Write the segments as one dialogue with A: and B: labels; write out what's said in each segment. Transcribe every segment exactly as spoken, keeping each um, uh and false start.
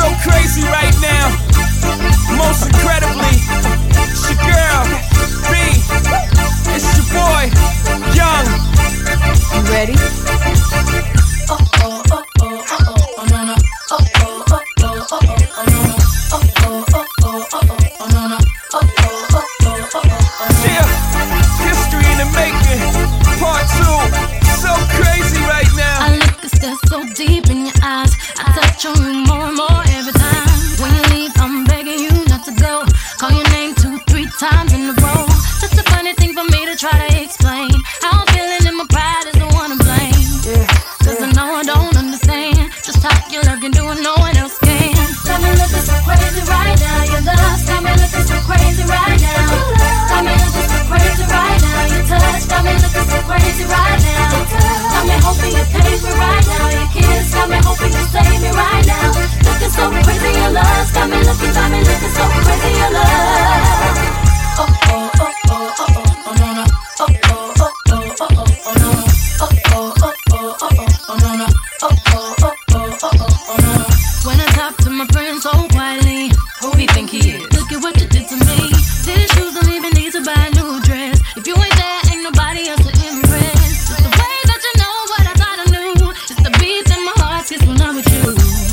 A: so crazy right now. Most incredibly, it's your girl, B. It's your boy, Young.
B: You ready?
C: Oh, oh, oh, oh, oh, oh, oh, no, no. Oh, oh, oh, oh, oh, oh, no, no. Oh, oh, oh, oh, oh, oh, no, no. Oh, oh, oh, oh, oh, oh.
A: Yeah, history in the making, part two. So crazy right now.
C: I look and stare so deep in your eyes. I touch on you more and more every time. When you leave, I'm begging you not to go. Call your name two, three times in a row. Such a funny thing for me to try to explain. How I'm feeling and my pride is the one to blame. Cause I know I don't understand just how your love can do what no one else can. Got me looking so crazy right now. Your love got me looking so crazy right now. Got me looking so crazy right now. Your touch got me looking so crazy right now. Got me hoping you pay me right now. Your kiss got me hoping you save me right now. Looking so crazy, your love got me looking, got me looking so crazy, your love. Oh oh oh oh oh oh oh no no. Oh oh oh oh oh oh oh no no. Oh oh oh oh oh oh no no. Oh oh oh oh oh oh no no. When I talk to my friends so quietly, who he think he is? Look at what you did to me. These shoes don't even need to buy a new dress. If you ain't there, ain't nobody else to impress. It's the way that you know what I thought I knew. It's the beat in my heart gets when I'm with you.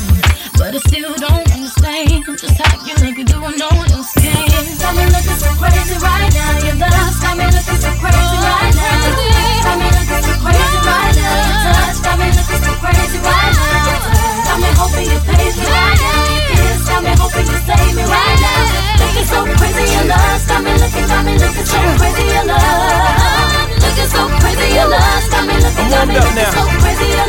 C: But I still don't understand just how you look and do what no one else can. Got me looking so crazy right now. Your love got me looking so crazy right now. Got me looking so crazy right now. Your touch got me looking so crazy right now. Got me hoping you pay me right now. Your kiss got me hoping you save me right now. Looking so crazy, your love got me looking, got me looking so crazy, your love. Looking so crazy, your love got me looking, got me looking so crazy, your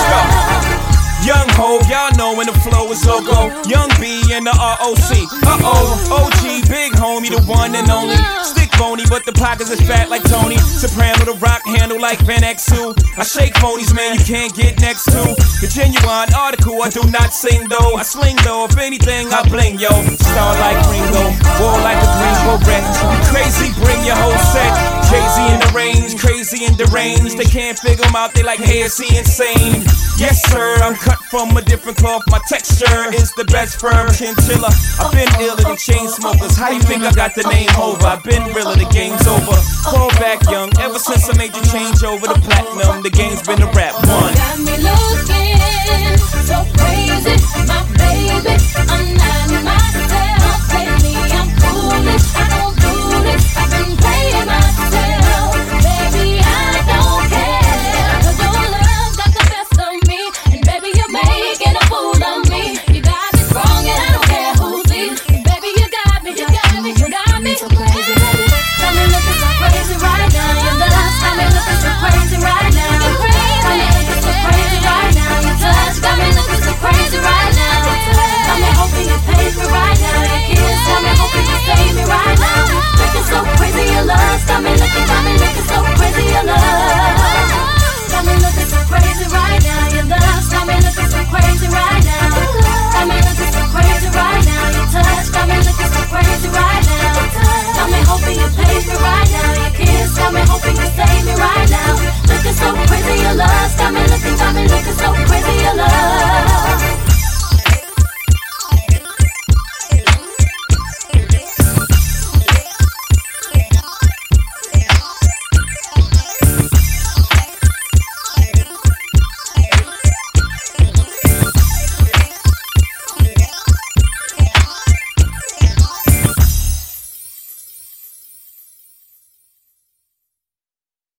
C: love.
A: Young Ho, y'all know when the flow is loco. Young B and the R O C. Uh-oh, O G, big homie, the one and only. Stick bony, but the pockets is fat like Tony. Soprano, the rock handle like Van Exel. I shake phonies, man, you can't get next to. The genuine article, I do not sing though. I sling though, if anything, I bling, yo. Star like Ringo, war like a Greenbow wreck. You crazy, bring your whole set. Jay-Z in the range, crazy and deranged. They can't figure him out, they like, hey, is he insane? Yes, sir, I'm cut from a different cloth. My texture is the best firm chinchilla. I've been iller than chain smokers. How you think I got the name over? I've been realer, the game's over. Call back young, ever since I made the change over to platinum. The game's been a rap one.